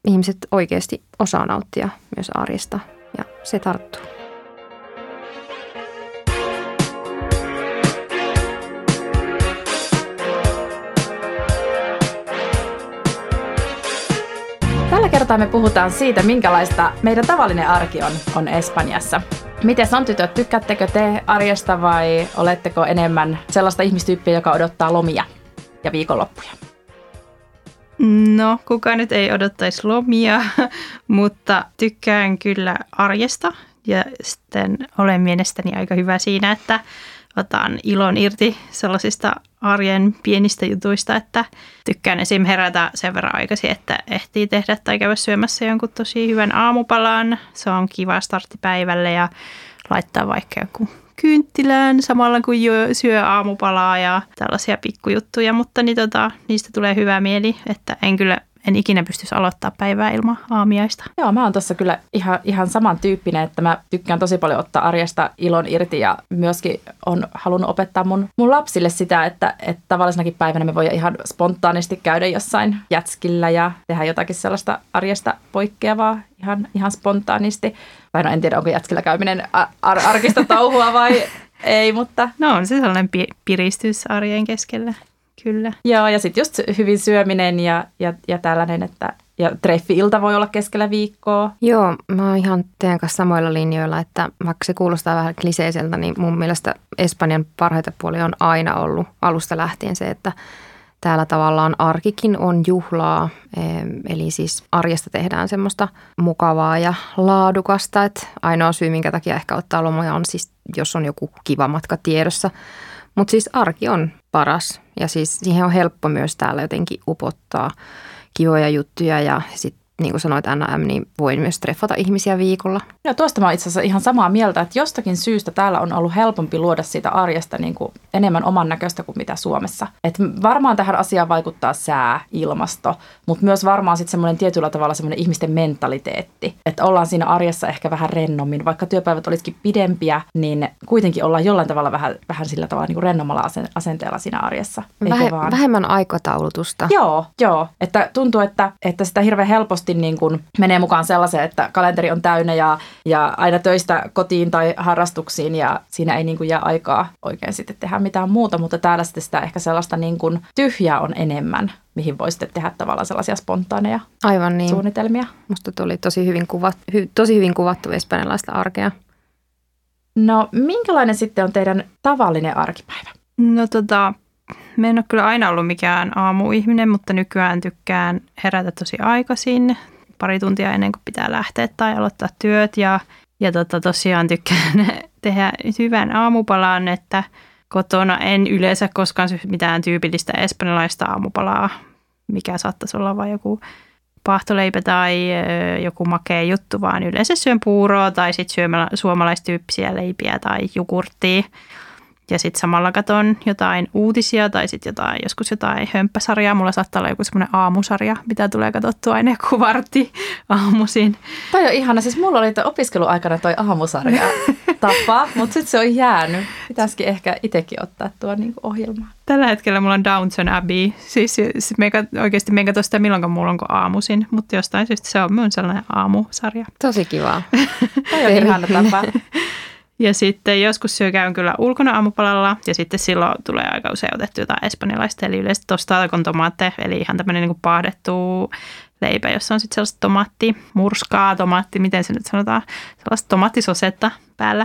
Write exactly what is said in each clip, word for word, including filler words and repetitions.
ihmiset oikeasti osaa nauttia myös arjesta ja se tarttuu. Tällä kertaa me puhutaan siitä, minkälaista meidän tavallinen arki on, on Espanjassa. Miten on tytöt, tykkäättekö te arjesta vai oletteko enemmän sellaista ihmistyyppiä, joka odottaa lomia ja viikonloppuja? No, kukaan nyt ei odottaisi lomia, mutta tykkään kyllä arjesta ja sitten olen mielestäni aika hyvä siinä, että otan ilon irti sellaisista arjen pienistä jutuista, että tykkään esim. Herätä sen verran aikaisin, että ehtii tehdä tai käydä syömässä jonkun tosi hyvän aamupalan. Se on kiva startti päivälle ja laittaa vaikka joku kynttilään samalla kun syö aamupalaa ja tällaisia pikkujuttuja, mutta niin tota, niistä tulee hyvä mieli, että en kyllä en ikinä pystyisi aloittaa päivää ilman aamiaista. Joo, mä oon tossa kyllä ihan, ihan samantyyppinen, että mä tykkään tosi paljon ottaa arjesta ilon irti ja myöskin on halunnut opettaa mun, mun lapsille sitä, että, että tavallisenakin päivänä me voidaan ihan spontaanisti käydä jossain jätskillä ja tehdä jotakin sellaista arjesta poikkeavaa ihan, ihan spontaanisti. Tai no en tiedä, onko jätskillä käyminen ar- ar- arkista touhua vai ei, mutta... No on se sellainen pi- piristys arjen keskellä. Kyllä. Joo, ja sitten just hyvin syöminen ja, ja, ja tällainen, että ja treffi-ilta voi olla keskellä viikkoa. Joo, mä oon ihan teidän kanssa samoilla linjoilla, että vaikka se kuulostaa vähän kliseiseltä, niin mun mielestä Espanjan parhaita puolia on aina ollut alusta lähtien se, että täällä tavallaan arkikin on juhlaa, eli siis arjesta tehdään semmoista mukavaa ja laadukasta, että ainoa syy, minkä takia ehkä ottaa lomoja on siis, jos on joku kiva matka tiedossa. Mutta siis arki on paras ja siis siihen on helppo myös täällä jotenkin upottaa kivoja juttuja ja sitten niin kuin sanoit Anna M, niin voi myös treffata ihmisiä viikolla. Ja tuosta mä oon itse asiassa ihan samaa mieltä, että jostakin syystä täällä on ollut helpompi luoda siitä arjesta niin kuin enemmän oman näköistä kuin mitä Suomessa. Et varmaan tähän asiaan vaikuttaa sää, ilmasto, mutta myös varmaan sitten semmoinen tietyllä tavalla semmoinen ihmisten mentaliteetti. Että ollaan siinä arjessa ehkä vähän rennommin, vaikka työpäivät olisikin pidempiä, niin kuitenkin ollaan jollain tavalla vähän, vähän sillä tavalla niin kuin rennommalla asenteella siinä arjessa. Vähe, vähemmän aikataulutusta. Joo, joo. Että tuntuu, että, että sitä hirveän helposti niin kuin menee mukaan sellaiseen, että kalenteri on täynnä ja, ja aina töistä kotiin tai harrastuksiin ja siinä ei niin kuin jää aikaa oikein sitten tehdä mitään muuta, mutta täällä sitten sitä ehkä sellaista niin kuin tyhjää on enemmän, mihin voi sitten tehdä tavallaan sellaisia spontaaneja Aivan niin. suunnitelmia. Musta tuli tosi hyvin, kuvat, hy, tosi hyvin kuvattu espanjalaista arkea. No minkälainen sitten on teidän tavallinen arkipäivä? No tota, mä en ole kyllä aina ollut mikään aamuihminen, mutta nykyään tykkään herätä tosi aikaisin, pari tuntia ennen kuin pitää lähteä tai aloittaa työt. Ja, ja tota, tosiaan tykkään tehdä hyvän aamupalan, että kotona en yleensä koskaan syö mitään tyypillistä espanjalaista aamupalaa, mikä saattaisi olla vain joku paahtoleipä tai joku makea juttu, vaan yleensä syön puuroa tai sitten suomalaistyyppisiä leipiä tai jogurttia. Ja sitten samalla katon jotain uutisia tai sitten jotain, joskus jotain hömppäsarjaa. Mulla saattaa olla joku semmoinen aamusarja, mitä tulee katsottua aina joku vartti aamuisin. Toi on ihana. Siis mulla oli toi opiskeluaikana toi aamusarja tapa, mutta sitten se on jäänyt. Pitäisikin ehkä itsekin ottaa tuo niinku ohjelmaan. Tällä hetkellä mulla on Downton Abbey. Siis meikä, oikeasti me en katso sitä milloinkaan mulla onko aamuisin, mutta jostain syystä se on myös sellainen aamusarja. Tosi kivaa. Toi on ihana tapa. Ja sitten joskus syö käyn kyllä ulkona aamupalalla ja sitten silloin tulee aika usein otettu jotain espanjalaista, eli yleensä tosta con tomate, eli ihan tämmöinen niin kuin paahdettu leipä, jossa on sitten sellaista tomaatti, murskaa tomaatti, miten se nyt sanotaan, sellaista tomaattisosetta päällä.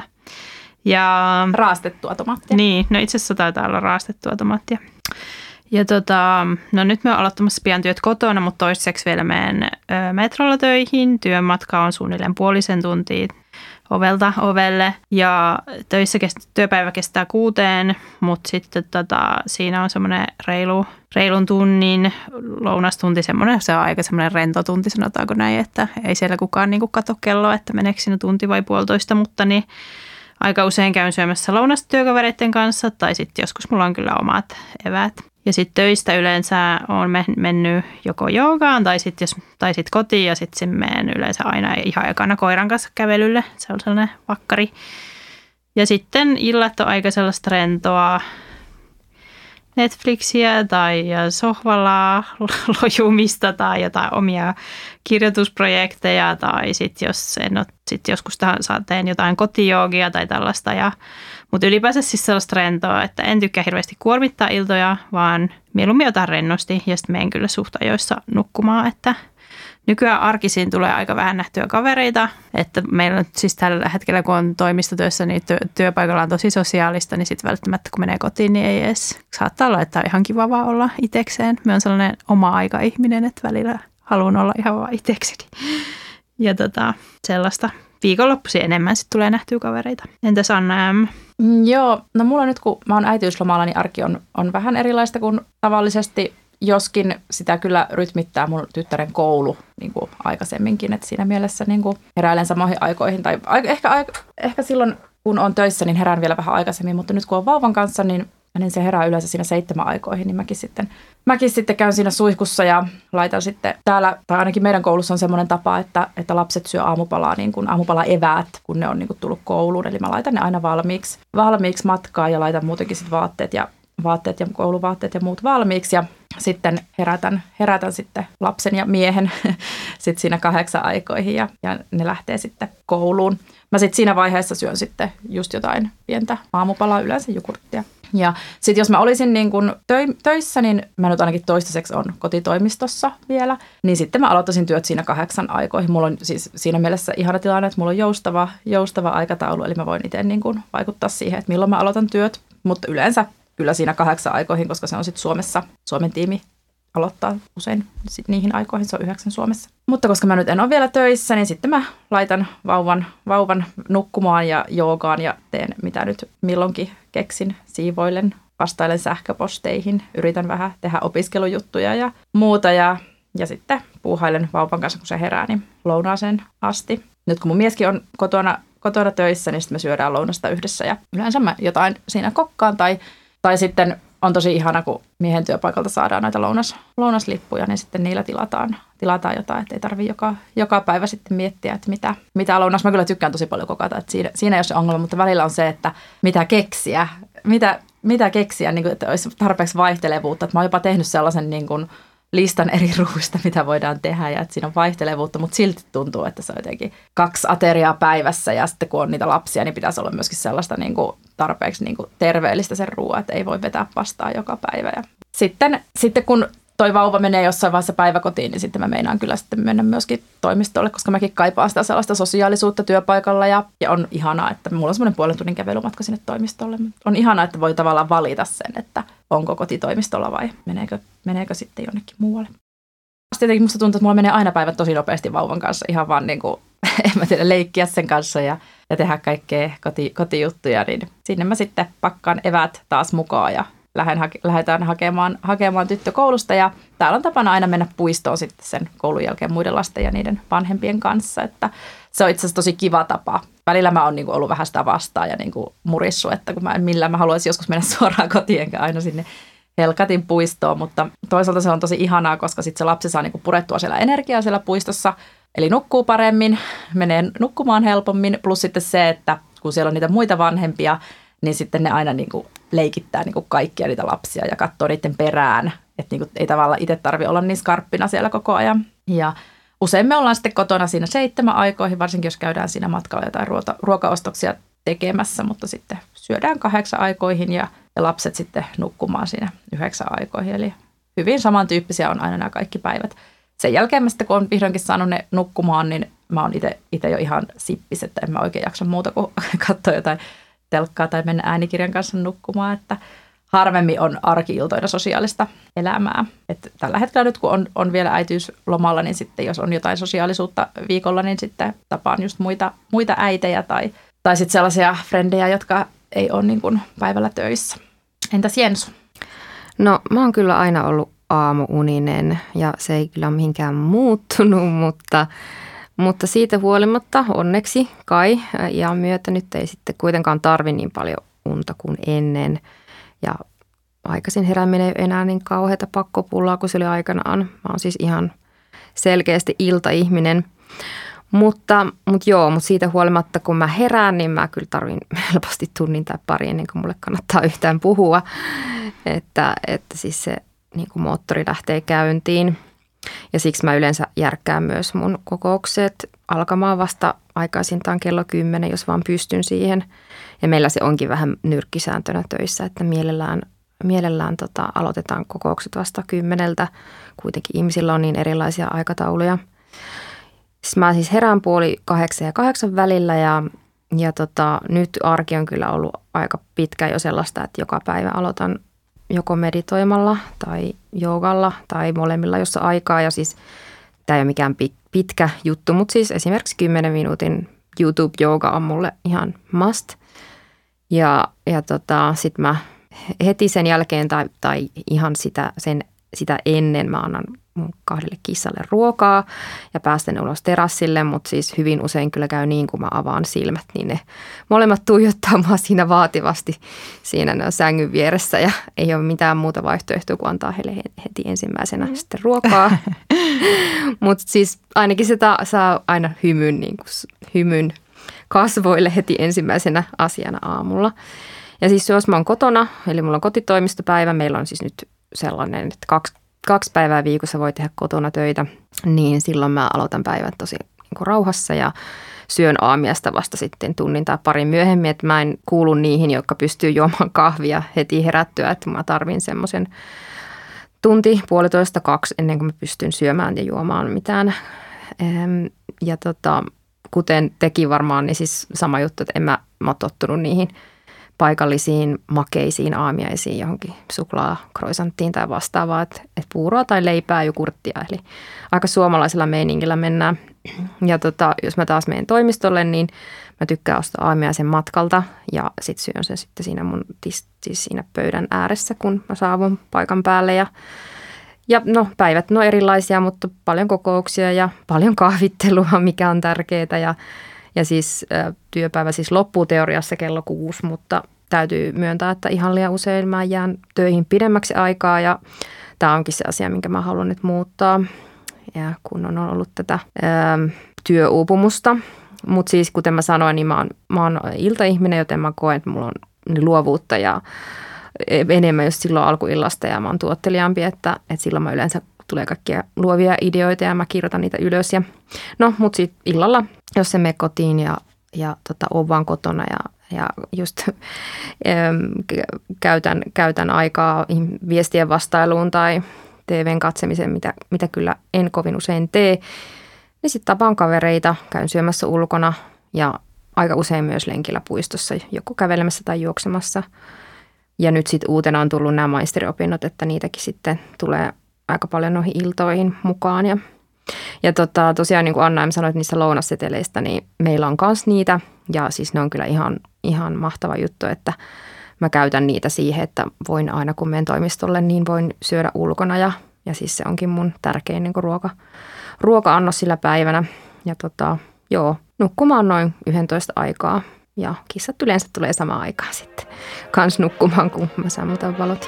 Ja raastettua tomaattia. Niin, no itse asiassa taitaa olla raastettua tomaattia. Ja tota, no nyt me on aloittamassa pian työt kotona, mutta toiseksi vielä menen ö, metrolla töihin. Työmatka on suunnilleen puolisen tuntia ovelta ovelle ja töissä kest, työpäivä kestää kuuteen, mutta sitten tota, siinä on semmoinen reilu, reilun tunnin lounastunti, semmoinen, se on aika semmoinen rento tunti, sanotaanko näin, että ei siellä kukaan niinku katso kelloa, että meneekö siinä tunti vai puolitoista, mutta niin aika usein käyn syömässä lounasta työkavereiden kanssa tai sitten joskus mulla on kyllä omat eväät. Ja sitten töistä yleensä on mennyt joko joogaan tai sitten sit kotiin ja sitten menen yleensä aina ihan ekana koiran kanssa kävelylle. Se on sellainen vakkari. Ja sitten illat on aika sellaista rentoa. Netflixiä tai sohvalla lojumista tai jotain omia kirjoitusprojekteja tai sitten jos en ole, sit joskus teen jotain kotijoogia tai tällaista. Ja, mutta ylipäänsä siis sellaista rentoa, että en tykkää hirveästi kuormittaa iltoja, vaan mieluummin jotain rennosti ja sitten menen kyllä suht ajoissa nukkumaan, että nykyään arkisin tulee aika vähän nähtyä kavereita, että meillä on siis tällä hetkellä, kun on toimistotyössä, niin työ, työpaikalla on tosi sosiaalista, niin sitten välttämättä kun menee kotiin, niin ei edes saattaa olla, että on ihan kiva vaan olla itsekseen. Me on sellainen oma-aika-ihminen, että välillä haluan olla ihan vaan itsekseni. Ja tota, sellaista viikonloppuisin enemmän sitten tulee nähtyä kavereita. Entäs Anna M? Mm, joo, no mulla nyt kun mä oon äitiyslomalla, niin arki on, on vähän erilaista kuin tavallisesti. Joskin sitä kyllä rytmittää mun tyttären koulu niin kuin aikaisemminkin, että siinä mielessä niin kuin heräilen samoihin aikoihin. Tai ehkä, ehkä silloin, kun on töissä, niin herään vielä vähän aikaisemmin, mutta nyt kun on vauvan kanssa, niin, niin se herää yleensä siinä seitsemän aikoihin, niin mäkin sitten, mäkin sitten käyn siinä suihkussa ja laitan sitten täällä, tai ainakin meidän koulussa on semmoinen tapa, että, että lapset syö aamupalaa, niin kuin aamupala eväät, kun ne on niin kuin tullut kouluun. Eli mä laitan ne aina valmiiksi, valmiiksi matkaan ja laitan muutenkin sitten vaatteet ja vaatteet ja kouluvaatteet ja muut valmiiksi ja sitten herätän, herätän sitten lapsen ja miehen sitten siinä kahdeksan aikoihin ja, ja ne lähtee sitten kouluun. Mä sitten siinä vaiheessa syön sitten just jotain pientä aamupalaa, yleensä jogurttia. Ja sitten jos mä olisin niin kun töissä, niin mä nyt ainakin toistaiseksi on kotitoimistossa vielä, niin sitten mä aloittaisin työt siinä kahdeksan aikoihin. Mulla on siis siinä mielessä ihana tilanne, että mulla on joustava, joustava aikataulu, eli mä voin itse niin kun vaikuttaa siihen, että milloin mä aloitan työt, mutta yleensä kyllä siinä kahdeksan aikoihin, koska se on sitten Suomessa, Suomen tiimi aloittaa usein sit niihin aikoihin, se on yhdeksän Suomessa. Mutta koska mä nyt en ole vielä töissä, niin sitten mä laitan vauvan, vauvan nukkumaan ja joogaan ja teen mitä nyt milloinkin keksin, siivoilen, vastailen sähköposteihin, yritän vähän tehdä opiskelujuttuja ja muuta ja, ja sitten puuhailen vauvan kanssa, kun se herää, niin lounaaseen asti. Nyt kun mun mieskin on kotona, kotona töissä, niin sitten me syödään lounasta yhdessä ja yleensä mä jotain siinä kokkaan tai Tai sitten on tosi ihana, kun miehen työpaikalta saadaan näitä lounas, lounaslippuja, niin sitten niillä tilataan, tilataan jotain, että ei tarvitse joka, joka päivä sitten miettiä, että mitä, mitä lounas. Mä kyllä tykkään tosi paljon kokata, että siinä, siinä ei ole se ongelma, mutta välillä on se, että mitä keksiä, mitä, mitä keksiä, niin kuin, että olisi tarpeeksi vaihtelevuutta. Että mä oon jopa tehnyt sellaisen niin kuin listan eri ruuista, mitä voidaan tehdä ja että siinä on vaihtelevuutta, mutta silti tuntuu, että se on jotenkin kaksi ateriaa päivässä ja sitten kun on niitä lapsia, niin pitäisi olla myöskin sellaista niin kuin tarpeeksi niin kuin terveellistä sen ruoan, että ei voi vetää pastaa joka päivä. Ja sitten, sitten kun toi vauva menee jossain vaiheessa päiväkotiin, niin sitten mä meinaan kyllä sitten mennä myöskin toimistolle, koska mäkin kaipaan sitä sellaista sosiaalisuutta työpaikalla ja, ja on ihanaa, että mulla on semmoinen puolen tunnin kävelymatka sinne toimistolle. On ihanaa, että voi tavallaan valita sen, että onko kotitoimistolla vai meneekö, meneekö sitten jonnekin muualle. Tietenkin musta tuntuu, että mulla menee aina päivät tosi nopeasti vauvan kanssa, ihan vaan niin kuin, en mä tiedä, leikkiä sen kanssa ja, ja tehdä kaikkea koti, kotijuttuja, niin sinne mä sitten pakkaan eväät taas mukaan ja lähden hake, lähdetään hakemaan, hakemaan tyttö koulusta ja täällä on tapana aina mennä puistoon sitten sen koulun jälkeen muiden lasten ja niiden vanhempien kanssa, että se on itse asiassa tosi kiva tapa. Välillä mä oon niinku ollut vähän sitä vastaan ja niinku murissu, että kun mä en millään mä haluaisin joskus mennä suoraan kotiin enkä aina sinne Helkatin puistoon, mutta toisaalta se on tosi ihanaa, koska sitten se lapsi saa niinku purettua siellä energiaa siellä puistossa, eli nukkuu paremmin, menee nukkumaan helpommin, plus sitten se, että kun siellä on niitä muita vanhempia, niin sitten ne aina niinku leikittää niinku kaikkia niitä lapsia ja katsoo niiden perään, että niinku ei tavallaan itse tarvitse olla niin skarppina siellä koko ajan. Ja usein me ollaan sitten kotona siinä seitsemän aikoihin, varsinkin jos käydään siinä matkalla jotain ruoka- ruokaostoksia tekemässä, mutta sitten syödään kahdeksan aikoihin ja, ja lapset sitten nukkumaan siinä yhdeksän aikoihin. Eli hyvin samantyyppisiä on aina nämä kaikki päivät. Sen jälkeen mä sitten, kun olen vihdoinkin saanut ne nukkumaan, niin mä oon itse jo ihan sippis, että en mä oikein jaksa muuta kuin katsoa jotain telkkaa tai mennä äänikirjan kanssa nukkumaan, että harvemmin on arki-iltoina sosiaalista elämää. Että tällä hetkellä nyt, kun on, on vielä äitiyslomalla, niin sitten jos on jotain sosiaalisuutta viikolla, niin sitten tapaan just muita, muita äitejä tai, tai sitten sellaisia frendejä, jotka ei ole niin kuin päivällä töissä. Entäs Jensu? No mä oon kyllä aina ollut aamuuninen ja se ei kyllä mihinkään muuttunut, mutta, mutta siitä huolimatta onneksi kai ja myötä nyt ei sitten kuitenkaan tarvi niin paljon unta kuin ennen. Ja aikaisin herääminen ei enää niin kauheata pakkopullaa kuin se oli aikanaan. Mä oon siis ihan selkeästi iltaihminen. Mutta, mutta joo, mutta siitä huolimatta kun mä herään, niin mä kyllä tarvin helposti tunnin tai pari ennen kuin mulle kannattaa yhtään puhua. Että, että siis se niin kuin moottori lähtee käyntiin ja siksi mä yleensä järkkään myös mun kokoukset alkamaan vasta aikaisintaan kello kymmenen, jos vaan pystyn siihen. Ja meillä se onkin vähän nyrkkisääntönä töissä, että mielellään, mielellään tota, aloitetaan kokoukset vasta kymmeneltä. Kuitenkin ihmisillä on niin erilaisia aikatauluja. Siis mä siis herään puoli kahdeksan ja kahdeksan välillä ja, ja tota, nyt arki on kyllä ollut aika pitkä jo sellaista, että joka päivä aloitan joko meditoimalla tai joogalla tai molemmilla, jossa aikaa. Ja siis tämä ei ole mikään pitkä juttu, mutta siis esimerkiksi kymmenen minuutin YouTube-jooga on mulle ihan must. Ja, ja tota, sitten mä heti sen jälkeen tai, tai ihan sitä, sen, sitä ennen mä annan mun kahdelle kissalle ruokaa ja päästän ulos terassille, mutta siis hyvin usein kyllä käy niin, kun mä avaan silmät, niin ne molemmat tuijottaa mua siinä vaativasti siinä sängyn vieressä ja ei ole mitään muuta vaihtoehtoa kuin antaa heille heti ensimmäisenä mm. sitten ruokaa. Mutta siis ainakin se saa aina hymyn, niin kuin, hymyn kasvoille heti ensimmäisenä asiana aamulla. Ja siis jos mä oon kotona, eli mulla on kotitoimistopäivä, meillä on siis nyt sellainen, että kaksi Kaksi päivää viikossa voi tehdä kotona töitä, niin silloin mä aloitan päivän tosi niin kuin rauhassa ja syön aamiaista vasta sitten tunnin tai parin myöhemmin. Että mä en kuulu niihin, jotka pystyy juomaan kahvia heti herättyä, että mä tarvin semmoisen tunti, puolitoista, kaksi ennen kuin mä pystyn syömään ja juomaan mitään. Ja tota, kuten teki varmaan, niin siis sama juttu, että en mä, mä ole tottunut niihin paikallisiin makeisiin aamiaisiin, johonkin suklaakroisanttiin tai vastaavaa, että, että puuroa tai leipää, jogurttia. Eli aika suomalaisella meiningillä mennään. Ja tota, jos mä taas menen toimistolle, niin mä tykkään ostaa aamiaisen matkalta ja sitten syön sen sitten siinä mun siis siinä pöydän ääressä, kun mä saavun paikan päälle. Ja, ja no päivät no erilaisia, mutta paljon kokouksia ja paljon kahvittelua, mikä on tärkeää ja Ja siis työpäivä siis loppuu teoriassa kello kuusi, mutta täytyy myöntää, että ihan liian usein mä jään töihin pidemmäksi aikaa ja tämä onkin se asia, minkä mä haluan nyt muuttaa. Ja kun on ollut tätä ää, työuupumusta, mutta siis kuten mä sanoin, niin mä oon, mä oon iltaihminen, joten mä koen, että mulla on luovuutta ja enemmän just silloin alkuillasta ja mä oon tuotteliaampi, että, että silloin mä yleensä tulee kaikkia luovia ideoita ja mä kirjoitan niitä ylös. Ja, no, mutta sitten illalla, jos se mene kotiin ja, ja tota, oon vaan kotona ja, ja just ähm, käytän, käytän aikaa viestien vastailuun tai T V:n katsemiseen, mitä, mitä kyllä en kovin usein tee, niin sitten tapaan kavereita, käyn syömässä ulkona ja aika usein myös lenkillä puistossa, joko kävelemässä tai juoksemassa. Ja nyt sitten uutena on tullut nämä maisteriopinnot, että niitäkin sitten tulee aika paljon noihin iltoihin mukaan. Ja, ja tota, tosiaan niin kuin Anna sanoi, että niistä lounasseteleistä, niin meillä on myös niitä. Ja siis ne on kyllä ihan, ihan mahtava juttu, että mä käytän niitä siihen, että voin aina kun menen toimistolle, niin voin syödä ulkona. Ja, ja siis se onkin mun tärkein niin kuin ruoka, ruoka-annos sillä päivänä. Ja tota, joo, nukkumaan noin yksitoista aikaa. Ja kissat yleensä tulee samaan aikaan sitten kans nukkumaan, kun mä sammutan valot.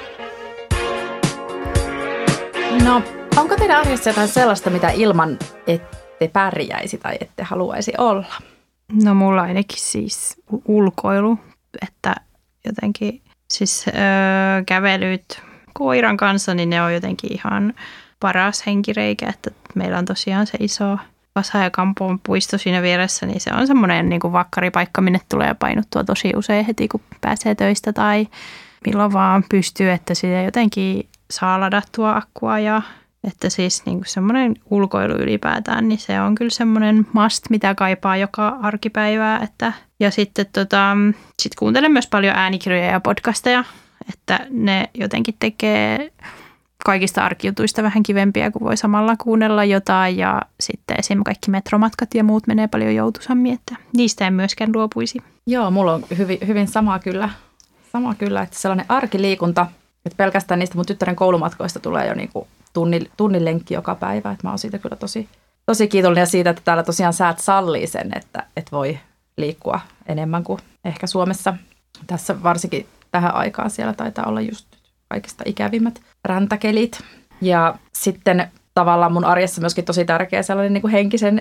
No, onko teidän arjessa jotain sellaista, mitä ilman ette pärjäisi tai ette haluaisi olla? No mulla ainakin siis ulkoilu, että jotenkin siis öö, kävelyt koiran kanssa, niin ne on jotenkin ihan paras henkireikä, että meillä on tosiaan se iso Vasa- ja Kampon puisto siinä vieressä, niin se on semmoinen niin kuin vakkaripaikka, minne tulee painuttua tosi usein heti, kun pääsee töistä tai milloin vaan pystyy, että sitä jotenkin saa ladattua akkua ja että siis niin kuin semmoinen ulkoilu ylipäätään, niin se on kyllä semmoinen must, mitä kaipaa joka arkipäivää. Että, ja sitten tota, sit kuuntelen myös paljon äänikirjoja ja podcasteja, että ne jotenkin tekee kaikista arkijutuista vähän kivempiä, kun voi samalla kuunnella jotain ja sitten esimerkiksi kaikki metromatkat ja muut menee paljon joutuisammin, että niistä en myöskään luopuisi. Joo, mulla on hyvin, hyvin sama kyllä, sama kyllä, että sellainen arkiliikunta, että pelkästään niistä mun tyttären koulumatkoista tulee jo niin kuin tunnin, tunnin lenkki joka päivä, että mä oon siitä kyllä tosi, tosi kiitollinen siitä, että täällä tosiaan säät sallii sen, että, että voi liikkua enemmän kuin ehkä Suomessa. Tässä varsinkin tähän aikaan siellä taitaa olla just kaikista ikävimmät räntäkelit. Ja sitten tavallaan mun arjessa myöskin tosi tärkeä sellainen niin kuin henkisen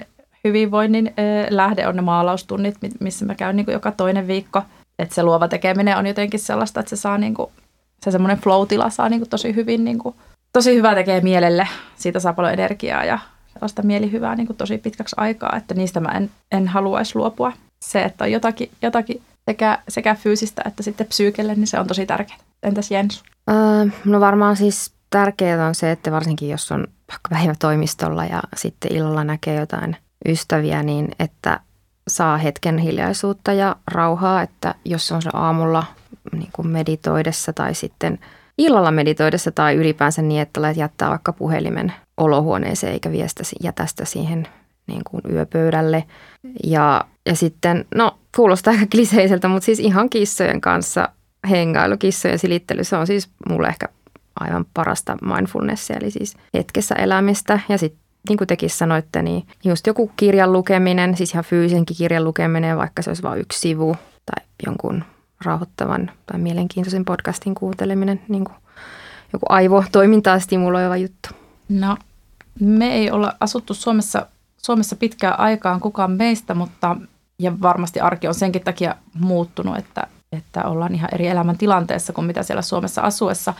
hyvinvoinnin ö, lähde on ne maalaustunnit, missä mä käyn niin kuin joka toinen viikko. Että se luova tekeminen on jotenkin sellaista, että se saa niin kuin, se semmoinen flow-tila saa niin kuin tosi hyvin, niin kuin, tosi hyvää tekee mielelle. Siitä saa paljon energiaa ja sellaista mielihyvää niin kuin tosi pitkäksi aikaa, että niistä mä en, en haluaisi luopua. Se, että on jotakin, jotakin sekä, sekä fyysistä että sitten psyykelle, niin se on tosi tärkeää. Entäs Jens? Öö, no varmaan siis tärkeää on se, että varsinkin jos on päivä toimistolla ja sitten illalla näkee jotain ystäviä, niin että saa hetken hiljaisuutta ja rauhaa, että jos on se aamulla niin kuin meditoidessa tai sitten illalla meditoidessa tai ylipäänsä niin, että jättää vaikka puhelimen olohuoneeseen eikä viestä jätä sitä siihen niin kuin yöpöydälle. Ja, ja sitten, no kuulostaa aika kliseiseltä, mutta siis ihan kissojen kanssa hengailu, kissojen silittely, se on siis mulle ehkä aivan parasta mindfulnessia, eli siis hetkessä elämistä. Ja sitten niin kuin tekin sanoitte, niin just joku kirjan lukeminen, siis ihan fyysisenkin kirjan lukeminen, vaikka se olisi vain yksi sivu tai jonkun rauhoittavan tai mielenkiintoisen podcastin kuunteleminen, niin kuin joku aivotoimintaa stimuloiva juttu. No, me ei olla asuttu Suomessa, Suomessa pitkään aikaan kukaan meistä, mutta ja varmasti arki on senkin takia muuttunut, että, että ollaan ihan eri elämäntilanteessa kuin mitä siellä Suomessa asuessa.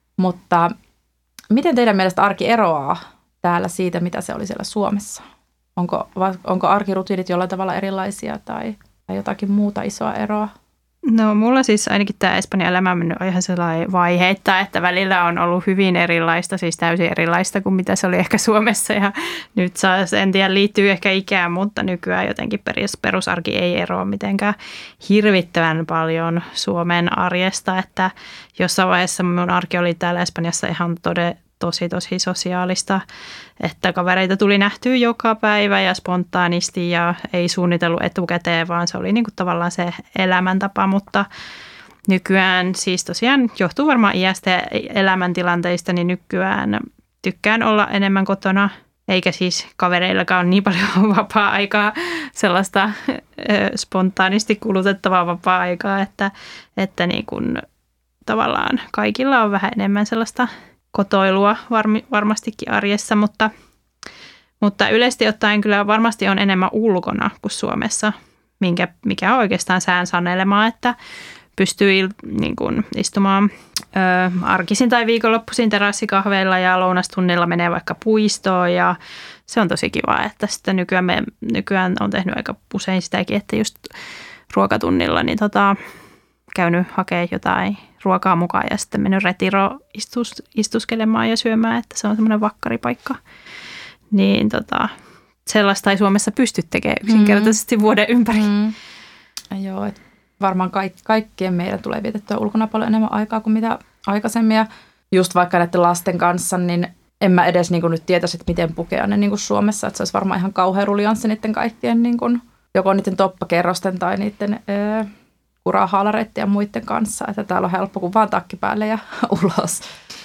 Mutta miten teidän mielestä arki eroaa täällä siitä, mitä se oli siellä Suomessa? Onko, onko arkirutiinit jollain tavalla erilaisia tai, tai jotakin muuta isoa eroa? No mulla siis ainakin tämä Espanjan elämä on mennyt ihan sellainen vaiheittain, että välillä on ollut hyvin erilaista, siis täysin erilaista kuin mitä se oli ehkä Suomessa. Ja nyt saa, en tiedä, liittyy ehkä ikään, mutta nykyään jotenkin perusarki ei eroa mitenkään hirvittävän paljon Suomen arjesta. Että jossain vaiheessa mun arki oli täällä Espanjassa ihan tode, tosi tosi sosiaalista, että kavereita tuli nähtyä joka päivä ja spontaanisti ja ei suunnitellut etukäteen, vaan se oli niin kuin tavallaan se elämäntapa, mutta nykyään siis tosiaan johtuu varmaan iästä ja elämäntilanteista, niin nykyään tykkään olla enemmän kotona, eikä siis kavereillakaan ole niin paljon vapaa-aikaa, sellaista spontaanisti kulutettavaa vapaa-aikaa, että, että niin kuin tavallaan kaikilla on vähän enemmän sellaista kotoilua varmi, varmastikin arjessa, mutta, mutta yleisesti ottaen kyllä varmasti on enemmän ulkona kuin Suomessa, minkä, mikä on oikeastaan sään sanelemaa, että pystyy il, niin kuin istumaan ö, arkisin tai viikonloppuisin terassikahveilla ja lounastunnilla menee vaikka puistoon ja se on tosi kiva, että sitten nykyään, me, nykyään on tehnyt aika usein sitäkin, että just ruokatunnilla niin tota, käynyt hakemaan jotain ruokaa mukaan ja sitten mennyt retiro istus, istuskelemaan ja syömään, että se on semmoinen vakkaripaikka. Niin tota, sellaista ei Suomessa pysty tekemään yksinkertaisesti mm. vuoden ympäri. Mm. Joo, että varmaan kaik, kaikkien meidän tulee vietettyä ulkona paljon enemmän aikaa kuin mitä aikaisemmin. Ja just vaikka näiden lasten kanssa, niin en mä edes niin kuin nyt tietäisi, että miten pukea ne niin kuin Suomessa. Että se olisi varmaan ihan kauhean ruljanssi niiden kaikkien, niin kuin, joko niiden toppakerrosten tai niiden Öö, kurahaalareiden ja muiden kanssa, että täällä on helppo kuin vaan takki päälle ja ulos.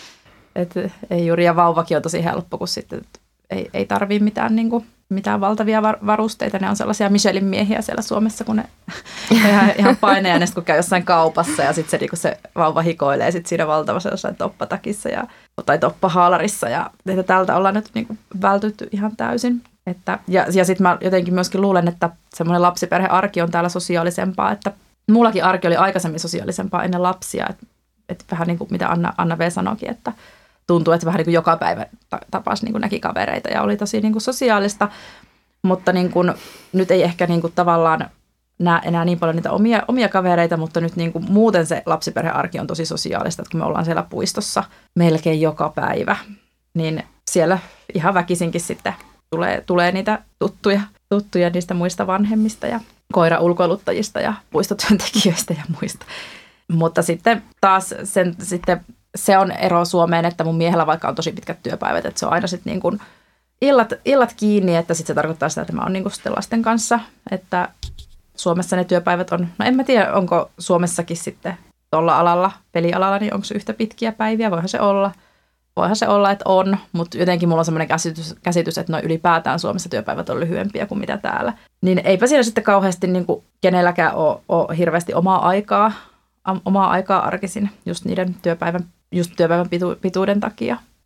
Et ei juuri, ja vauvakin on tosi helppo, kun sitten ei, ei tarvitse mitään, niin kuin, mitään valtavia varusteita. Ne on sellaisia Michelin miehiä siellä Suomessa, kun ne ihan, ihan paineja, ne kun käy jossain kaupassa ja sitten se, niin se vauva hikoilee sit siinä valtavassa jossain toppatakissa ja, tai toppahaalarissa. Ja että tältä ollaan nyt niin kuin vältytty ihan täysin. Että, ja ja sitten mä jotenkin myöskin luulen, että semmoinen lapsiperhearki on täällä sosiaalisempaa, että mullakin arki oli aikaisemmin sosiaalisempaa ennen lapsia, että et vähän niin kuin mitä Anna, Anna V sanoikin, että tuntuu, että vähän niin kuin joka päivä tapasi, niin kuin näki kavereita ja oli tosi niin kuin sosiaalista, mutta niin kuin, nyt ei ehkä niin kuin tavallaan näe enää niin paljon niitä omia, omia kavereita, mutta nyt niin kuin muuten se lapsiperhearki on tosi sosiaalista, että kun me ollaan siellä puistossa melkein joka päivä, niin siellä ihan väkisinkin sitten tulee, tulee niitä tuttuja, tuttuja niistä muista vanhemmista ja koira-ulkoiluttajista ja puistotyöntekijöistä ja muista. Mutta sitten taas sen, sitten se on ero Suomeen, että mun miehellä vaikka on tosi pitkät työpäivät, että se on aina sitten niin kuin illat, illat kiinni, että sitten se tarkoittaa sitä, että mä oon niin kuin sitten lasten kanssa, että Suomessa ne työpäivät on, no en mä tiedä, onko Suomessakin sitten tuolla alalla, pelialalla, niin onko se yhtä pitkiä päiviä, voihan se olla. Voihan se olla, että on, mutta jotenkin mulla on semmoinen käsitys, käsitys että no ylipäätään Suomessa työpäivät on lyhyempiä kuin mitä täällä. Niin eipä siinä sitten kauheasti niin kuin kenelläkään ole, ole hirveästi omaa aikaa, omaa aikaa arkisin just niiden työpäivän, just työpäivän pitu, pituuden takia.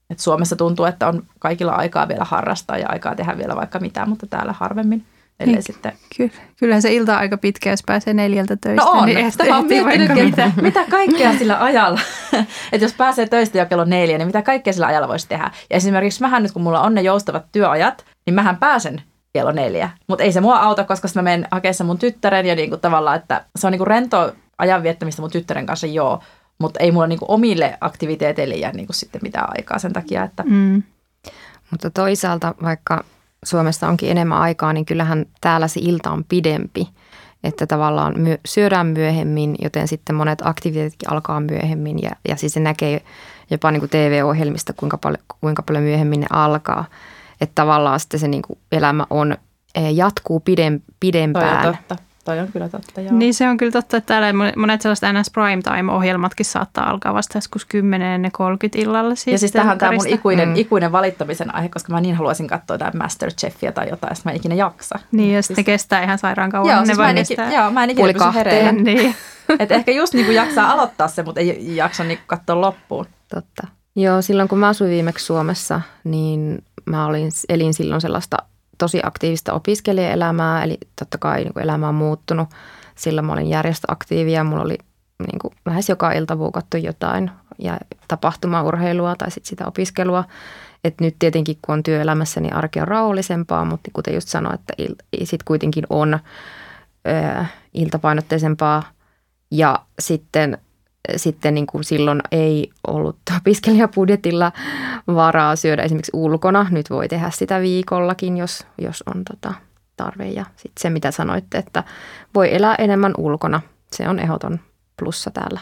Et Suomessa tuntuu, että on kaikilla aikaa vielä harrastaa ja aikaa tehdä vielä vaikka mitään, mutta täällä harvemmin. Ellei sitten... Ky- kyllähän se ilta on aika pitkä, jos pääsee neljältä töistä. No on, niin sitä on miettinyt, mitä, mitä kaikkea sillä ajalla, että jos pääsee töistä jo kello neljä, niin mitä kaikkea sillä ajalla voisi tehdä. Ja esimerkiksi mähän nyt, kun mulla on ne joustavat työajat, niin mähän pääsen kello neljä. Mutta ei se mua auta, koska mä menen hakemaan mun tyttären ja niinku tavallaan, että se on niinku rentoa ajan viettämistä mun tyttären kanssa, joo. Mutta ei mulla niinku omille aktiviteeteille jää niinku sitten mitään aikaa sen takia, että... Mm. Mutta toisaalta, vaikka Suomessa onkin enemmän aikaa, niin kyllähän täällä se ilta on pidempi. Että tavallaan myö- syödään myöhemmin, joten sitten monet aktiviteetkin alkaa myöhemmin. Ja, ja siis se näkee jopa niinku T V-ohjelmista, kuinka paljon, kuinka paljon myöhemmin ne alkaa. Että tavallaan sitten se niinku elämä on, jatkuu pidem, pidempään. Toi on totta. Toi on kyllä totta, joo. Niin se on kyllä totta, että täällä monet sellaiset N S Primetime-ohjelmatkin saattaa alkaa vasta joskus kymmenen kolmekymmentä illalla. Siis ja siis tämähän on tämä mun ikuinen, mm. ikuinen valittamisen aihe, koska mä niin haluaisin katsoa tämä Masterchefia tai jotain, sitten mä en ikinä jaksa. Niin, ja siis... sitten kestää ihan sairaan kauan. Joo, ne siis mä en, ikinä, joo, mä en ikinä pysy hereillä. Niin. Että ehkä just niin kuin jaksaa aloittaa se, mutta ei jaksa niin katsoa loppuun. Totta. Joo, silloin kun mä asuin viimeksi Suomessa, niin mä olin, elin silloin sellaista tosi aktiivista opiskelijaelämää, eli totta kai niin kuin elämä on muuttunut. Silloin mä olin järjestöaktiivi ja mulla oli niin kuin lähes joka ilta buukattu jotain ja tapahtumaurheilua tai sit sitä opiskelua. Et nyt tietenkin kun on työelämässä, niin arki on rauhallisempaa, mutta kuten just sanoin, että il, sit kuitenkin on ö, iltapainotteisempaa ja sitten Sitten niin kuin silloin ei ollut opiskelijabudjetilla varaa syödä esimerkiksi ulkona. Nyt voi tehdä sitä viikollakin, jos, jos on tota tarve. Ja sitten se, mitä sanoitte, että voi elää enemmän ulkona. Se on ehdoton plussa täällä.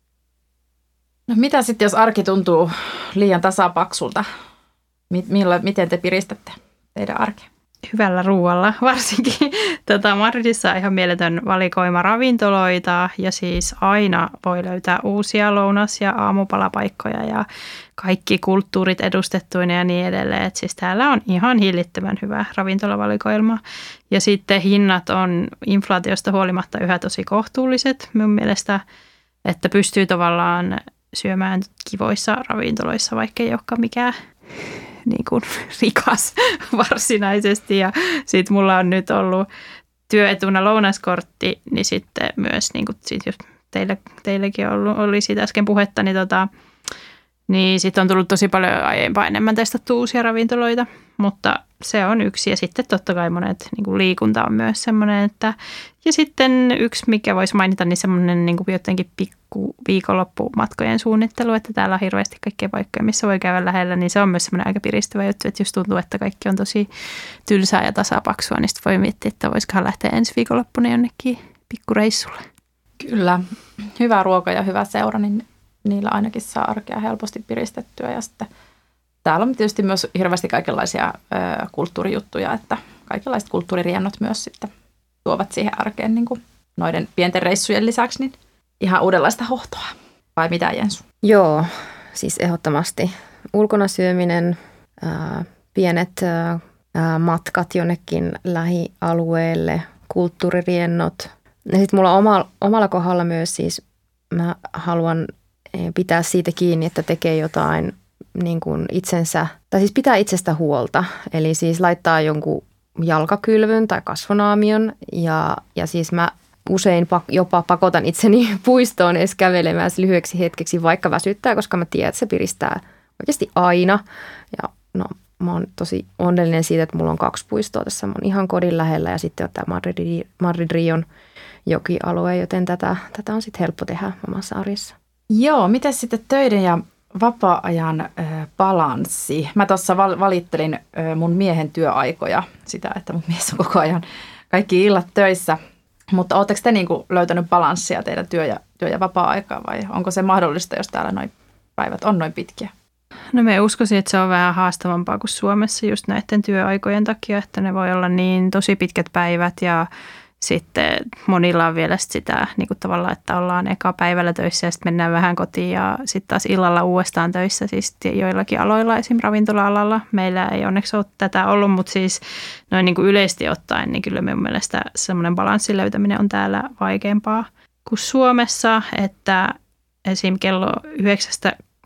No mitä sitten, jos arki tuntuu liian tasapaksulta? Millä, miten te piristätte teidän arkea? Hyvällä ruualla varsinkin. Tota, Madridissa on ihan mieletön valikoima ravintoloita ja siis aina voi löytää uusia lounas- ja aamupalapaikkoja ja kaikki kulttuurit edustettuina ja niin edelleen. Et siis täällä on ihan hillittömän hyvä ravintolavalikoima ja sitten hinnat on inflaatiosta huolimatta yhä tosi kohtuulliset mun mielestä, että pystyy tavallaan syömään kivoissa ravintoloissa, vaikka ei olekaan mikään niin kuin rikas varsinaisesti ja sitten mulla on nyt ollut työetuna lounaskortti, niin sitten myös, niin kuin, sit jos teille, teillekin ollut, oli siitä äsken puhetta, niin, tota, niin sitten on tullut tosi paljon aiempaa enemmän testattua uusia ravintoloita, mutta se on yksi ja sitten totta kai monet niin kuin liikunta on myös semmoinen, että ja sitten yksi, mikä voisi mainita, niin semmoinen niin kuin jotenkin pikku viikonloppumatkojen suunnittelu, että täällä on hirveästi kaikkia paikkoja, missä voi käydä lähellä, niin se on myös semmoinen aika piristävä juttu, että jos tuntuu, että kaikki on tosi tylsää ja tasapaksua, niin sitten voi miettiä, että voisikohan lähteä ensi viikonloppuna jonnekin pikkureissulle. Kyllä, hyvä ruoka ja hyvä seura, niin niillä ainakin saa arkea helposti piristettyä ja sitten täällä on tietysti myös hirveästi kaikenlaisia ö, kulttuurijuttuja, että kaikenlaiset kulttuuririennot myös sitten tuovat siihen arkeen niin kuin noiden pienten reissujen lisäksi niin ihan uudenlaista hohtoa. Vai mitä, Jensu? Joo, siis ehdottomasti ulkona syöminen, ää, pienet ää, matkat jonnekin lähialueelle, kulttuuririennot. Ja sitten mulla oma, omalla kohdalla myös siis mä haluan pitää siitä kiinni, että tekee jotain niin kuin itsensä, tai siis pitää itsestä huolta. Eli siis laittaa jonkun jalkakylvyn tai kasvonaamion ja, ja siis mä usein jopa pakotan itseni puistoon edes kävelemään lyhyeksi hetkeksi, vaikka väsyttää, koska mä tiedän, että se piristää oikeasti aina. Ja no, mä oon tosi onnellinen siitä, että mulla on kaksi puistoa tässä. Mä oon ihan kodin lähellä ja sitten on tämä Madrid, Madrid-Rion jokialue, joten tätä, tätä on sitten helppo tehdä omassa arjessa. Joo, miten sitten töiden ja vapaa-ajan ö, balanssi? Mä tuossa val- valittelin ö, mun miehen työaikoja, sitä, että mun mies on koko ajan kaikki illat töissä. Mutta ootteko te niinku löytänyt balanssia teidän työ- ja, työ- ja vapaa-aikaa vai onko se mahdollista, jos täällä noin päivät on noin pitkiä? No me uskoisin, että se on vähän haastavampaa kuin Suomessa just näiden työaikojen takia, että ne voi olla niin tosi pitkät päivät ja sitten monilla on vielä sitä niin kuin tavallaan, että ollaan eka päivällä töissä ja sitten mennään vähän kotiin ja sitten taas illalla uudestaan töissä. Siis joillakin aloilla, esim. Ravintola-alalla. Meillä ei onneksi ole tätä ollut, mutta siis noin niin kuin yleisesti ottaen, niin kyllä minun mielestä semmoinen balanssin löytäminen on täällä vaikeampaa kuin Suomessa. Että esim. Kello yhdeksästä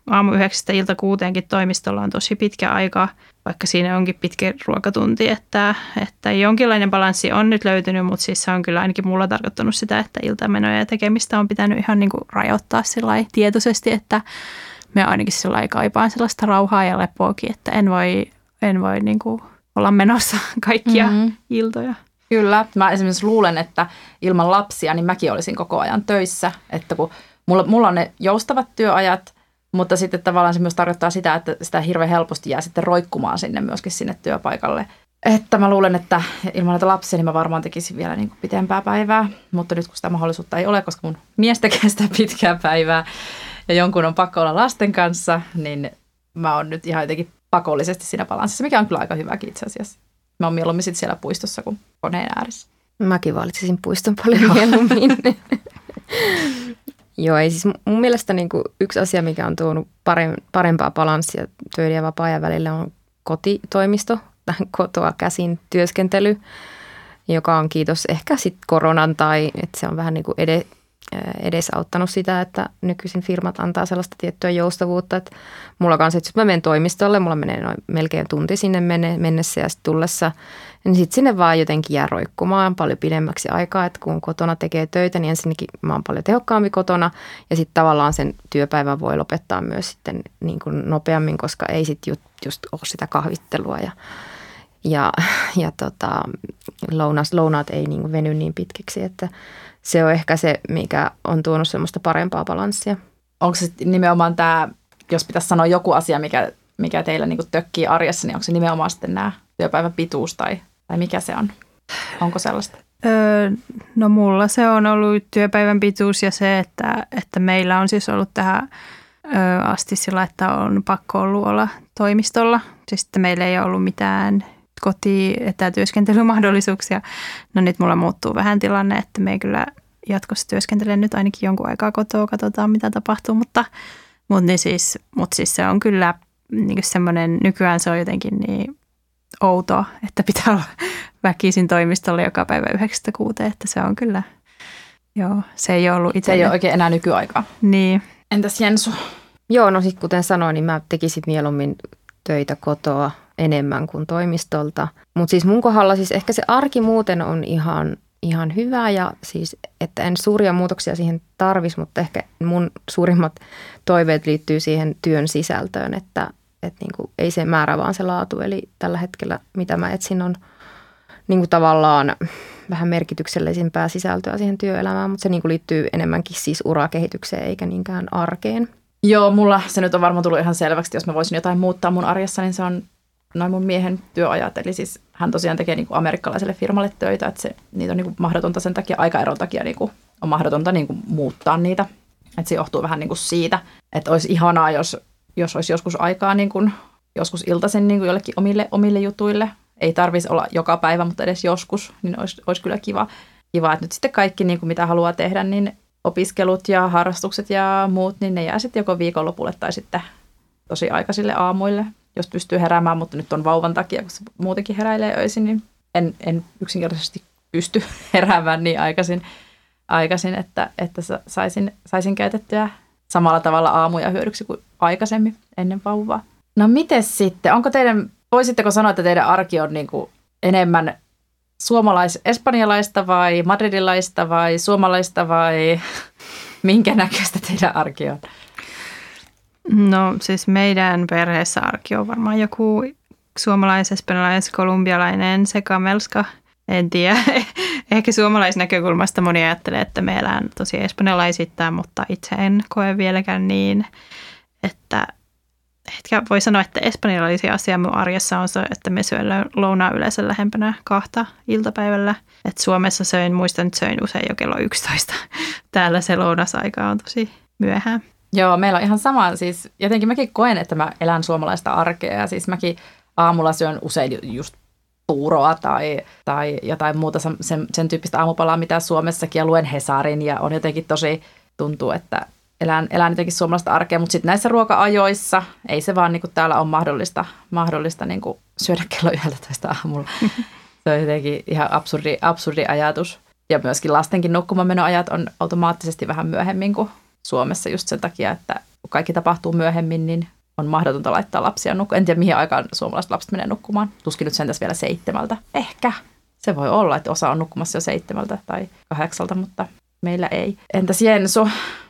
aamu yhdeksästä ilta kuuteenkin toimistolla on tosi pitkä aika, vaikka siinä onkin pitkä ruokatunti, että, että jonkinlainen balanssi on nyt löytynyt, mutta siis se on kyllä ainakin mulla tarkoittanut sitä, että iltamenoja ja tekemistä on pitänyt ihan niin kuin rajoittaa sillai tietoisesti, että me ainakin sillai kaipaan sellaista rauhaa ja lepoakin, että en voi, en voi niin kuin olla menossa kaikkia mm-hmm. iltoja. Kyllä. Mä esimerkiksi luulen, että ilman lapsia niin mäkin olisin koko ajan töissä, että kun mulla, mulla on ne joustavat työajat, mutta sitten tavallaan se myös tarkoittaa sitä, että sitä hirveän helposti jää sitten roikkumaan sinne myöskin sinne työpaikalle. Että mä luulen, että ilman näitä lapsia niin mä varmaan tekisin vielä niin kuin pitempää päivää, mutta nyt kun sitä mahdollisuutta ei ole, koska mun mies tekee sitä pitkää päivää ja jonkun on pakko olla lasten kanssa, niin mä oon nyt ihan jotenkin pakollisesti siinä balanssissa, mikä on kyllä aika hyväkin itse asiassa. Mä oon mieluummin sitten siellä puistossa kuin koneen ääressä. Mäkin valitsisin puiston paljon mieluummin. Joo, ei siis mun mielestä niin kuin yksi asia, mikä on tuonut parempaa balanssia töiden ja vapaa-ajan välillä on kotitoimisto, kotoa käsin työskentely, joka on kiitos ehkä sitten koronan tai että se on vähän niin kuin edes, edesauttanut sitä, että nykyisin firmat antaa sellaista tiettyä joustavuutta, että mulla kanssa, että jos mä menen toimistolle, mulla menee noin melkein tunti sinne mennessä ja sitten tullessa, niin sitten sinne vaan jotenkin jää roikkumaan paljon pidemmäksi aikaa, että kun kotona tekee töitä, niin ensinnäkin mä oon paljon tehokkaampi kotona ja sitten tavallaan sen työpäivän voi lopettaa myös sitten niin kuin nopeammin, koska ei sitten just, just ole sitä kahvittelua ja, ja, ja tota, lounas, lounaat ei niin kuin veny niin pitkiksi, että se on ehkä se, mikä on tuonut semmoista parempaa balanssia. Onko se nimenomaan tämä, jos pitäisi sanoa joku asia, mikä, mikä teillä niin kuin tökkii arjessa, niin onko se nimenomaan sitten nämä työpäivän pituus tai, tai mikä se on? Onko sellaista? Öö, no mulla se on ollut työpäivän pituus ja se, että, että meillä on siis ollut tähän öö, asti sillä, että on pakko ollut olla toimistolla. Siis että meillä ei ollut mitään koti-etätyöskentelymahdollisuuksia. No nyt mulla muuttuu vähän tilanne, että me kyllä jatkossa työskentelen nyt ainakin jonkun aikaa kotoa, katsotaan mitä tapahtuu, mutta, mutta, niin siis, mutta siis se on kyllä niin semmoinen, nykyään se on jotenkin niin outoa, että pitää olla väkisin toimistolla joka päivä yhdeksästä kuuteen, että se on kyllä, joo, se ei ole ollut itse. Se ei ole oikein enää nykyaikaa. Niin. Entäs Jensu? Joo, no sitten kuten sanoin, niin mä tekisin mieluummin töitä kotoa enemmän kuin toimistolta. Mutta siis mun kohdalla siis ehkä se arki muuten on ihan, ihan hyvä ja siis, että en suuria muutoksia siihen tarvisi, mutta ehkä mun suurimmat toiveet liittyy siihen työn sisältöön, että, että niinku, ei se määrä vaan se laatu. Eli tällä hetkellä mitä mä etsin on niinku tavallaan vähän merkityksellisempää sisältöä siihen työelämään, mutta se niinku liittyy enemmänkin siis urakehitykseen eikä niinkään arkeen. Joo, mulla se nyt on varmaan tullut ihan selväksi, jos mä voisin jotain muuttaa mun arjessa, niin se on noin mun miehen työajat. Eli siis hän tosiaan tekee niin kuin amerikkalaiselle firmalle töitä, että se, niitä on niin kuin mahdotonta sen takia, aikaeron takia niin kuin on mahdotonta niin kuin muuttaa niitä. Että se johtuu vähän niin kuin siitä, että olisi ihanaa, jos, jos olisi joskus aikaa niin kuin, joskus iltaisin niin kuin jollekin omille, omille jutuille. Ei tarvitsisi olla joka päivä, mutta edes joskus, niin olisi, olisi kyllä kiva, kiva, että nyt sitten kaikki niin kuin mitä haluaa tehdä, niin opiskelut ja harrastukset ja muut, niin ne jää sitten joko viikonlopulle tai sitten tosi aikaisille aamuille, jos pystyy heräämään, mutta nyt on vauvan takia, kun se muutenkin heräilee öisin, niin en, en yksinkertaisesti pysty heräämään niin aikaisin, aikaisin että, että saisin, saisin käytettyä samalla tavalla aamuja hyödyksi kuin aikaisemmin ennen vauvaa. No mites sitten, onko teidän, voisitteko sanoa, että teidän arki on niin kuin enemmän suomalais-espanjalaista vai madridilaista vai suomalaista vai minkä näköistä teidän arki on? No siis meidän perheessä arki on varmaan joku suomalais, espanjalais, kolumbialainen sekamelska. En tiedä. Ehkä suomalaisnäkökulmasta moni ajattelee, että me elään tosi espanjalaisittain, mutta itse en koe vieläkään niin, että ehkä voi sanoa, että espanjalaisia asia mun arjessa on se, että me syön lounaa yleensä lähempänä kahta iltapäivällä. Et Suomessa söin, muistan, että söin usein jo kello yksitoista. Täällä se lounasaika on tosi myöhään. Joo, meillä on ihan sama. Siis jotenkin mäkin koen, että mä elän suomalaista arkea. Ja siis mäkin aamulla syön usein just puuroa tai, tai jotain muuta sen, sen tyyppistä aamupalaa, mitä Suomessakin. Ja luen Hesarin ja on jotenkin tosi, tuntuu, että elän, elän jotenkin suomalaista arkea. Mutta sitten näissä ruoka-ajoissa ei se vaan niin kuin täällä ole mahdollista, mahdollista niin kuin syödä kello yksitoista aamulla. Se on jotenkin ihan absurdi, absurdi ajatus. Ja myöskin lastenkin nukkumaanmenoajat on automaattisesti vähän myöhemmin kuin Suomessa just sen takia, että kun kaikki tapahtuu myöhemmin, niin on mahdotonta laittaa lapsia nukkumaan. En tiedä, mihin aikaan suomalaiset lapset menee nukkumaan. Tuskin nyt sentäs vielä seitsemältä. Ehkä. Se voi olla, että osa on nukkumassa jo seitsemältä tai kahdeksalta, mutta meillä ei. Entäs Jensu?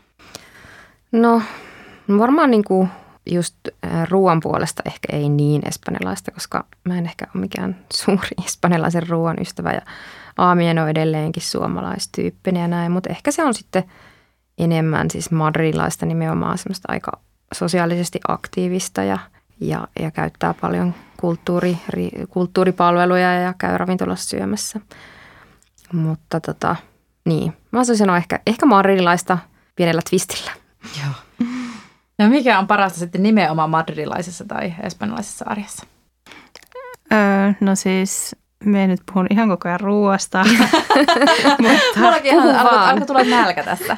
No varmaan niin kuin just ruoan puolesta ehkä ei niin espanjalaista, koska mä en ehkä ole mikään suuri espanjalaisen ruoan ystävä ja aamien on edelleenkin suomalaistyyppinen ja näin, mutta ehkä se on sitten enemmän siis madridilaista nimenomaan semmoista aika sosiaalisesti aktiivista ja, ja, ja käyttää paljon kulttuuri, kulttuuripalveluja ja käy ravintolassa syömässä. Mutta tota, niin, mä voisin sanoa ehkä, ehkä madridilaista pienellä twistillä. Joo. No mikä on parasta sitten nimenomaan madridilaisessa tai espanjalaisessa arjessa? Öö, no siis me nyt puhun ihan koko ajan ruuasta. Mullakin alkoi tulla nälkä tästä.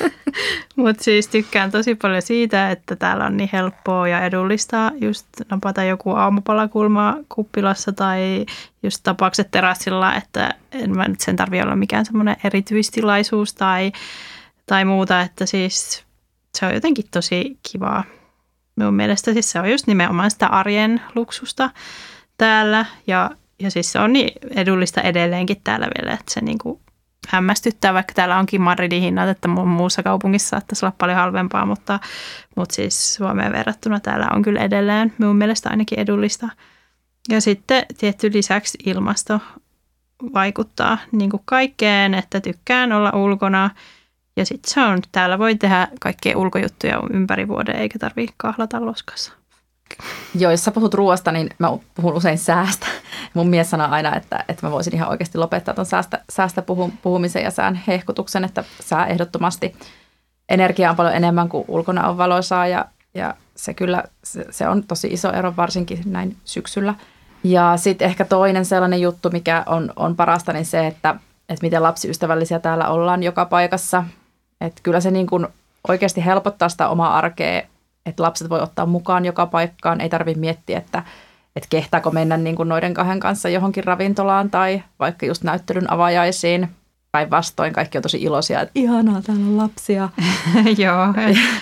Mutta siis tykkään tosi paljon siitä, että täällä on niin helppoa ja edullista just napata joku aamupalakulma kuppilassa tai just tapaukset terassilla, että en mä nyt sen tarvitse olla mikään semmoinen erityistilaisuus tai, tai muuta, että siis se on jotenkin tosi kivaa. Minun mielestä siis se on just nimenomaan sitä arjen luksusta täällä ja, ja siis se on niin edullista edelleenkin täällä vielä, että se niinku hämmästyttää, vaikka täällä onkin Madridin hinnat, että muussa kaupungissa saattaisi olla paljon halvempaa, mutta, mutta siis Suomeen verrattuna täällä on kyllä edelleen minun mielestä ainakin edullista. Ja sitten tietty lisäksi ilmasto vaikuttaa niin kuin kaikkeen, että tykkään olla ulkona. Ja sitten se on, täällä voi tehdä kaikkea ulkojuttuja ympäri vuoden, eikä tarvitse kahlata loskassa. Joo, jos sä puhut ruoasta, niin mä puhun usein säästä. Mun mies sanoo aina, että, että mä voisin ihan oikeasti lopettaa ton säästä, säästä puhumisen ja sään hehkutuksen, että sää ehdottomasti energia on paljon enemmän kuin ulkona on valoisaa ja, ja se kyllä, se, se on tosi iso ero varsinkin näin syksyllä. Ja sitten ehkä toinen sellainen juttu, mikä on, on parasta, niin se, että, että miten lapsiystävällisiä täällä ollaan joka paikassa. Että kyllä se niin kuin oikeasti helpottaa sitä omaa arkea, että lapset voi ottaa mukaan joka paikkaan. Ei tarvitse miettiä, että, että kehtaako mennä niin kuin noiden kahden kanssa johonkin ravintolaan tai vaikka just näyttelyn avajaisiin. Päinvastoin kaikki on tosi iloisia, että ihanaa, täällä on lapsia. Joo.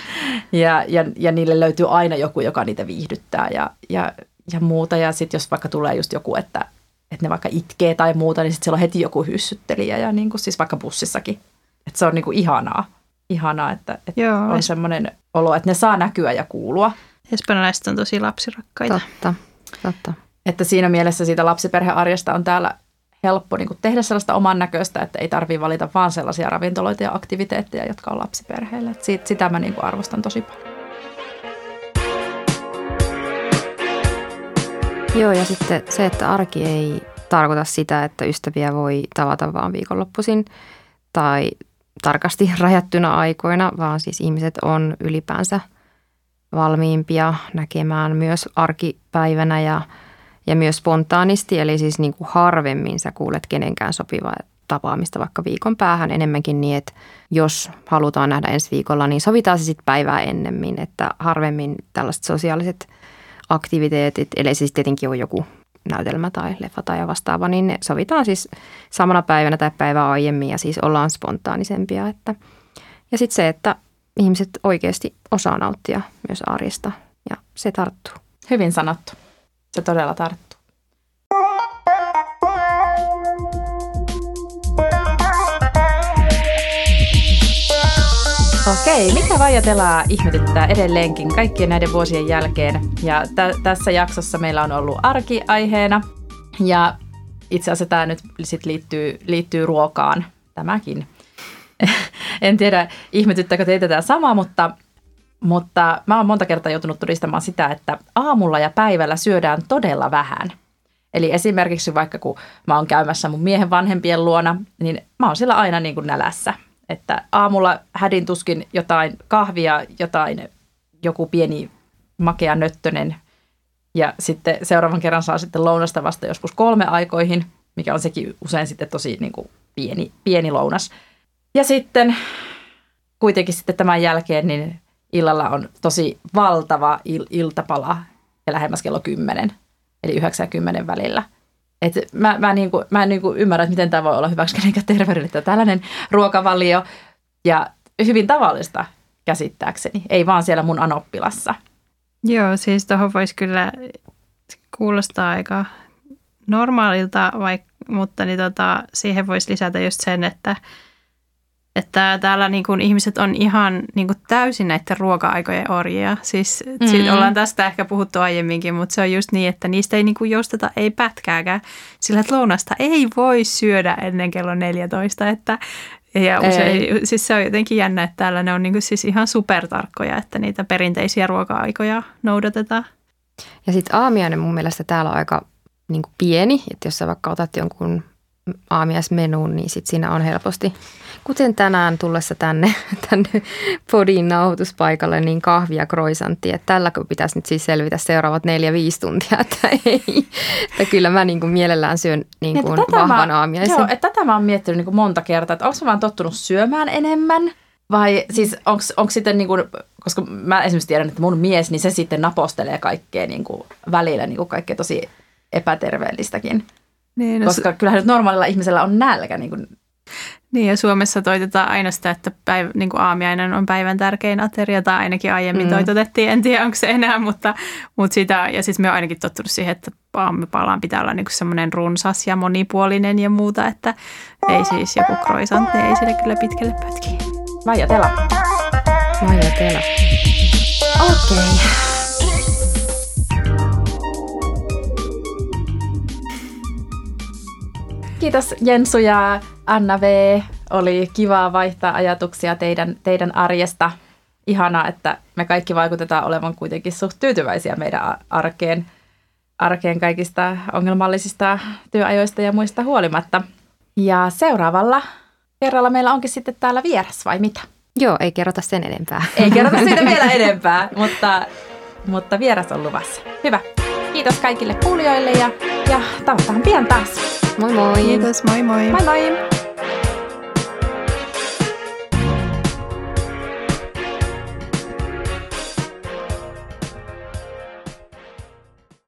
ja, ja, ja niille löytyy aina joku, joka niitä viihdyttää ja, ja, ja muuta. Ja sitten jos vaikka tulee just joku, että, että ne vaikka itkee tai muuta, niin sitten siellä on heti joku hyssyttelijä ja niin kuin siis vaikka bussissakin. Että se on niin kuin ihanaa. Ihanaa, että, että on semmoinen olo, että ne saa näkyä ja kuulua. Espanjalaiset on tosi lapsirakkaita. Totta, totta. Että siinä mielessä siitä lapsiperhearjesta on täällä helppo niin kuin tehdä sellaista oman näköistä, että ei tarvitse valita vaan sellaisia ravintoloita ja aktiviteetteja, jotka on lapsiperheille. Että siitä, sitä mä niin kuin arvostan tosi paljon. Joo, ja sitten se, että arki ei tarkoita sitä, että ystäviä voi tavata vaan viikonloppuisin tai tarkasti rajattuna aikoina, vaan siis ihmiset on ylipäänsä valmiimpia näkemään myös arkipäivänä ja, ja myös spontaanisti. Eli siis niin kuin harvemmin sä kuulet kenenkään sopivaa tapaamista vaikka viikon päähän, enemmänkin niin, että jos halutaan nähdä ensi viikolla, niin sovitaan se sitten päivää ennemmin, että harvemmin tällaiset sosiaaliset aktiviteetit, eli siis tietenkin on joku näytelmä tai leffa tai vastaava, niin ne sovitaan siis samana päivänä tai päivää aiemmin ja siis ollaan spontaanisempia. Että. Ja sitten se, että ihmiset oikeasti osaa nauttia myös arjesta ja se tarttuu. Hyvin sanottu. Se todella tarttuu. Okei, mikä Vaijatelaa ihmetyttää edelleenkin kaikkien näiden vuosien jälkeen. Ja t- tässä jaksossa meillä on ollut arkiaiheena ja itse asiassa tämä nyt sit liittyy, liittyy ruokaan, tämäkin. En tiedä, ihmetyttääkö teitä tämä sama, mutta, mutta mä oon monta kertaa joutunut todistamaan sitä, että aamulla ja päivällä syödään todella vähän. Eli esimerkiksi vaikka kun mä oon käymässä mun miehen vanhempien luona, niin mä oon siellä aina niin kuin nälässä. Että aamulla hädin tuskin jotain kahvia, jotain, joku pieni makea nöttönen ja sitten seuraavan kerran saa sitten lounasta vasta joskus kolme aikoihin, mikä on sekin usein sitten tosi niin kuin pieni, pieni lounas. Ja sitten kuitenkin sitten tämän jälkeen niin illalla on tosi valtava il- iltapala ja lähemmäs kello kymmenen, eli yhdeksän ja kymmenen välillä. Et mä, mä, niinku, mä en niinku ymmärrä, että miten tämä voi olla hyväksi kenenkään terveydelle, että tällainen ruokavalio ja hyvin tavallista käsittääkseni. Ei vaan siellä mun anoppilassa. Joo, siis tuohon voisi kyllä kuulostaa aika normaalilta, vaik, mutta niin tota, siihen voisi lisätä just sen, että, että täällä niin kuin ihmiset on ihan niin kuin täysin näiden ruoka-aikojen orjia. Siis mm-hmm. ollaan tästä ehkä puhuttu aiemminkin, mutta se on just niin, että niistä ei niin kuin jousteta ei pätkääkään, sillä että lounasta ei voi syödä ennen kello neljätoista, että ja usein, siis se on jotenkin jännä, että täällä ne on niin kuin siis ihan supertarkkoja, että niitä perinteisiä ruoka-aikoja noudatetaan. Ja sitten aamiainen mun mielestä täällä on aika niin kuin pieni, että jos sä vaikka otat jonkun aamiaismenuun, niin sit siinä on helposti, kuten tänään tullessa tänne, tänne podin nauhoituspaikalle, niin kahvia croissantti, että tällä pitäisi nyt siis selvitä seuraavat neljä, viisi tuntia, että ei, että kyllä mä niin kuin mielellään syön niin kuin vahvan mä, aamiaisen. Joo, että tätä mä oon miettinyt niin kuin monta kertaa, että onko mä vaan tottunut syömään enemmän vai siis onko sitten niin kuin, koska mä esimerkiksi tiedän, että mun mies, niin se sitten napostelee kaikkea niin kuin välillä, niin kuin kaikkea tosi epäterveellistäkin. Niin, no, koska kyllähän nyt normaalilla ihmisellä on nälkä. Niin, kuin. Niin ja Suomessa toitetaan aina sitä, että päivä, niin kuin aamiainen on päivän tärkein ateria, tai ainakin aiemmin mm. toitotettiin, en tiedä onko se enää, mutta, mutta sitä, ja siis me on ainakin tottunut siihen, että aamupalaan pitää olla niin kuin semmoinen runsas ja monipuolinen ja muuta, että ei siis joku croissant, ei sille kyllä pitkälle pätkiä. Maija Tela. Maija Tela. Okei. Okay. Kiitos Jensu ja Anna V. Oli kiva vaihtaa ajatuksia teidän, teidän arjesta. Ihanaa, että me kaikki vaikutetaan olevan kuitenkin suht tyytyväisiä meidän arkeen, arkeen kaikista ongelmallisista työajoista ja muista huolimatta. Ja seuraavalla kerralla meillä onkin sitten täällä vieras vai mitä? Joo, ei kerrota sen enempää. Ei kerrota siitä vielä enempää, mutta, mutta vieras on luvassa. Hyvä. Kiitos kaikille kuulijoille ja, ja tavataan pian taas. Moi moi. Kiitos, moi moi. Moi moi.